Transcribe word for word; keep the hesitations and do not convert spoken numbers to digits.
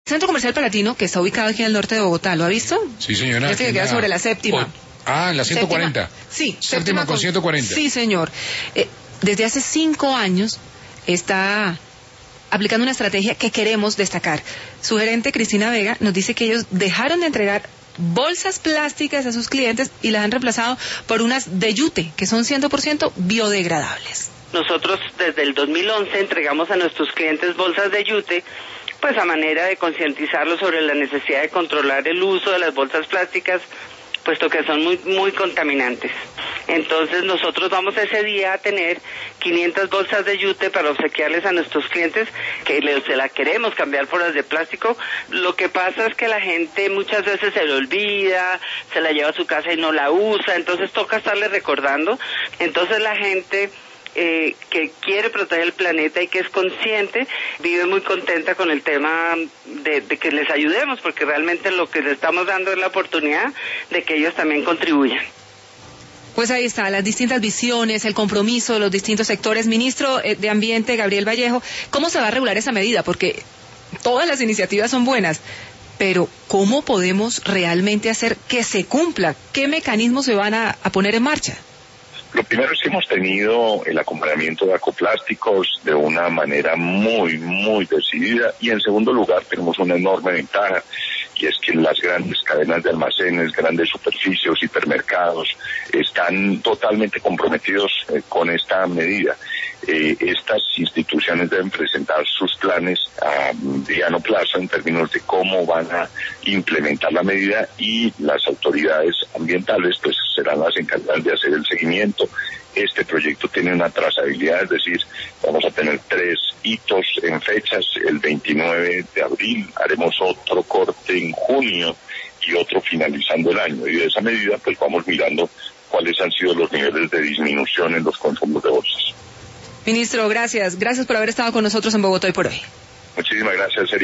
Centro Comercial Palatino, que está ubicado aquí en el norte de Bogotá, ¿lo ha visto? Sí, señora. Este que queda la... sobre la séptima. O... Ah, la ciento cuarenta. Séptima. Sí. Séptima, Séptima con, con ciento cuarenta. Sí, señor. Eh, desde hace cinco años está aplicando una estrategia que queremos destacar. Su gerente, Cristina Vega, nos dice que ellos dejaron de entregar bolsas plásticas a sus clientes y las han reemplazado por unas de yute, que son cien por ciento biodegradables. Nosotros desde el dos mil once entregamos a nuestros clientes bolsas de yute, pues a manera de concientizarlos sobre la necesidad de controlar el uso de las bolsas plásticas, puesto que son muy muy contaminantes. Entonces nosotros vamos ese día a tener quinientas bolsas de yute para obsequiarles a nuestros clientes, que les, se la queremos cambiar por las de plástico. Lo que pasa es que la gente muchas veces se le olvida, se la lleva a su casa y no la usa, entonces toca estarle recordando. Entonces la gente Eh, que quiere proteger el planeta y que es consciente, vive muy contenta con el tema de, de que les ayudemos, porque realmente lo que les estamos dando es la oportunidad de que ellos también contribuyan. Pues ahí está, las distintas visiones, el compromiso de los distintos sectores. Ministro de Ambiente, Gabriel Vallejo, ¿cómo se va a regular esa medida? Porque todas las iniciativas son buenas, pero ¿cómo podemos realmente hacer que se cumpla? ¿Qué mecanismos se van a, a poner en marcha? Lo primero es que hemos tenido el acompañamiento de Acoplásticos de una manera muy, muy decidida, y en segundo lugar tenemos una enorme ventaja, y es que las grandes cadenas de almacenes, grandes superficies, hipermercados, están totalmente comprometidos eh, con esta medida. Eh, estas instituciones deben presentar sus planes a mediano plazo en términos de cómo van a implementar la medida, y las autoridades ambientales pues serán las encargadas de hacer el seguimiento. Este proyecto tiene una trazabilidad, es decir, vamos a tener tres hitos en fechas. El veintinueve de abril haremos otro corte en junio y otro finalizando el año, y de esa medida pues vamos mirando cuáles han sido los niveles de disminución en los consumos de bolsas. Ministro, gracias. Gracias por haber estado con nosotros en Bogotá hoy por hoy. Muchísimas gracias, Sergio.